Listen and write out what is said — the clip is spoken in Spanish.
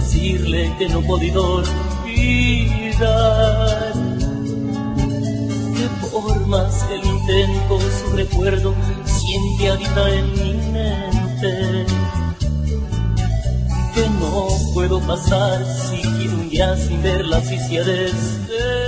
decirle que no he podido olvidar, que por más que lo intento su recuerdo siempre habita en mi mente, que no puedo pasar siquiera un día sin verla si se ha de ser.